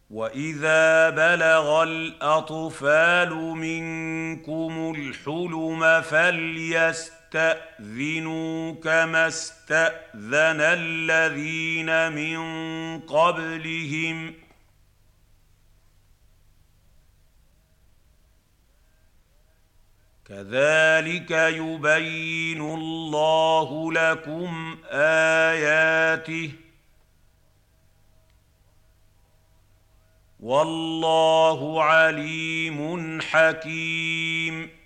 وإذا بلغ الأطفال منكم الحلم فليستأذنوا كما استأذن الذين من قبلهم كذلك يبين الله لكم آياته والله عليم حكيم.